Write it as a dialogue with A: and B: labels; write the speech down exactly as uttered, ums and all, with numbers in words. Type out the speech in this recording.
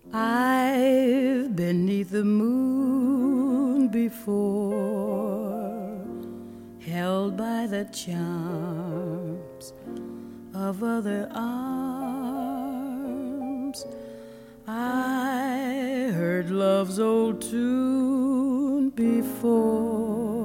A: I've been 'neath the moon before, held by the charms of other arms. I heard love's old tune before.